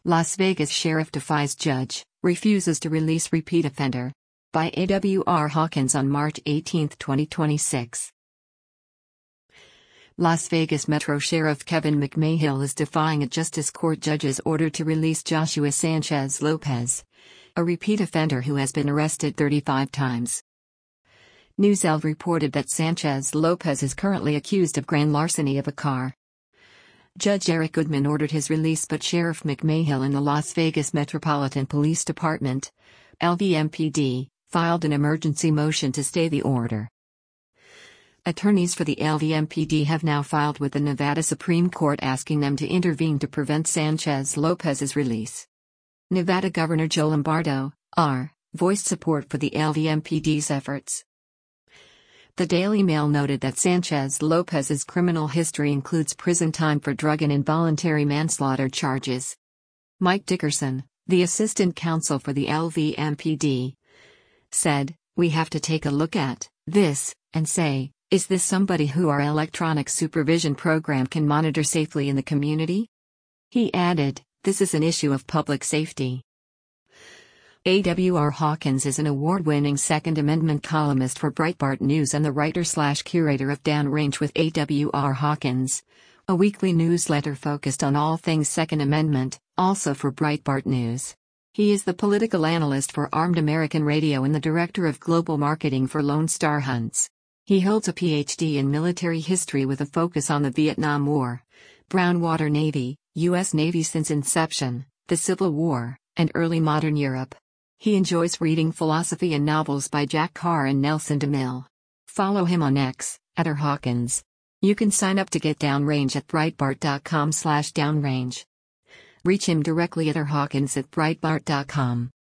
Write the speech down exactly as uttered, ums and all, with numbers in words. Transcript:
Las Vegas sheriff defies judge, refuses to release repeat offender. By A W R Hawkins on March eighteenth, twenty twenty-six. Las Vegas Metro Sheriff Kevin McMahill is defying a Justice Court judge's order to release Joshua Sanchez Lopez, a repeat offender who has been arrested thirty-five times. NewsElv reported that Sanchez Lopez is currently accused of grand larceny of a car. Judge Eric Goodman ordered his release, but Sheriff McMahill and the Las Vegas Metropolitan Police Department, L V M P D, filed an emergency motion to stay the order. Attorneys for the L V M P D have now filed with the Nevada Supreme Court asking them to intervene to prevent Sanchez Lopez's release. Nevada Governor Joe Lombardo, R, voiced support for the L V M P D's efforts. The Daily Mail noted that Sanchez Lopez's criminal history includes prison time for drug and involuntary manslaughter charges. Mike Dickerson, the assistant counsel for the L V M P D, said, "We have to take a look at this and say, is this somebody who our electronic supervision program can monitor safely in the community?" He added, "This is an issue of public safety." A W R Hawkins is an award-winning Second Amendment columnist for Breitbart News and the writer-slash-curator of Downrange with A W R Hawkins, a weekly newsletter focused on all things Second Amendment, also for Breitbart News. He is the political analyst for Armed American Radio and the director of global marketing for Lone Star Hunts. He holds a P H D in military history with a focus on the Vietnam War, Brown Water Navy, U S Navy since inception, the Civil War, and early modern Europe. He enjoys reading philosophy and novels by Jack Carr and Nelson DeMille. Follow him on X, at R Hawkins. You can sign up to get Downrange at breitbart dot com slash downrange. Reach him directly at R Hawkins at breitbart dot com.